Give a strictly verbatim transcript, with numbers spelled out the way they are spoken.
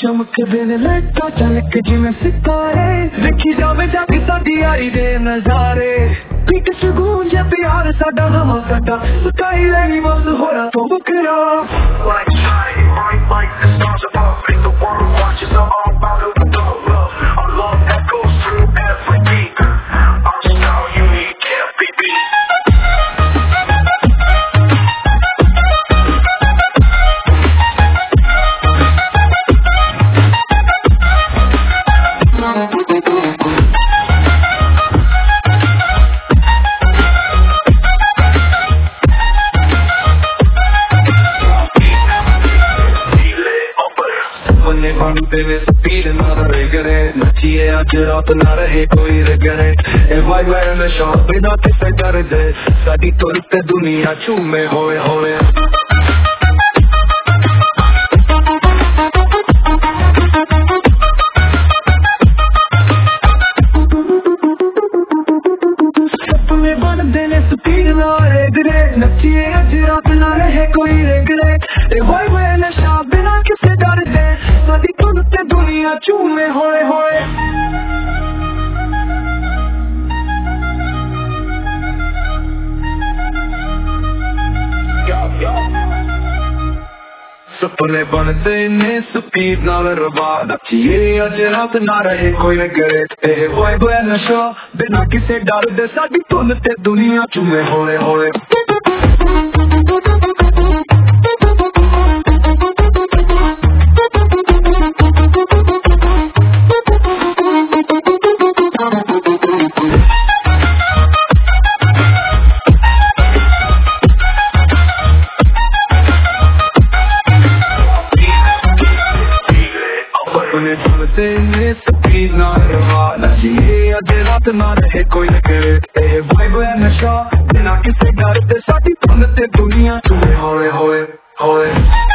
चमकदे ने लाइटां झलक जिवें सितारे, देखी जावे जग साडी यारी दे नज़ारे। पीठ च गूंजे प्यार साडा हवा साडा, सकाई रही बस होरा तो बकरा। Like shining bright like the stars above, make the world watch us all about the love. Our love that goes through every beat, our style unique, can't be beat. तेरे स्पीड ना रहे नचिए अज रात ना रहे कोई रिग्रेट। ए Y Y नशा बिना किसे डर दे, साडी तुर ते दुनिया झूमे होए होए। सपने बनदे ने स्पीड ना रिग्रेट, नचिए अज रात ना रहे कोई रिग्रेट। ए वाई वाई नशा बिना किसे डर दे, साडी तुर ते दुनिया झूमे होए होए। सपने बनदे ने स्पीड नाल रवा, नचिए अज रात ना रहे कोई रिग्रेट। ए वाई वाई नशा बिना किसे डर दे, साडी धुन ते दुनिया झूमे होए होए। स्पीड ना रवा, नचिए अज रात ना रहे कोई रिग्रेट। ए वाई वाई नशा बिना किसे डर दे, साडी धुन ते दुनिया झूमे होए होए होए।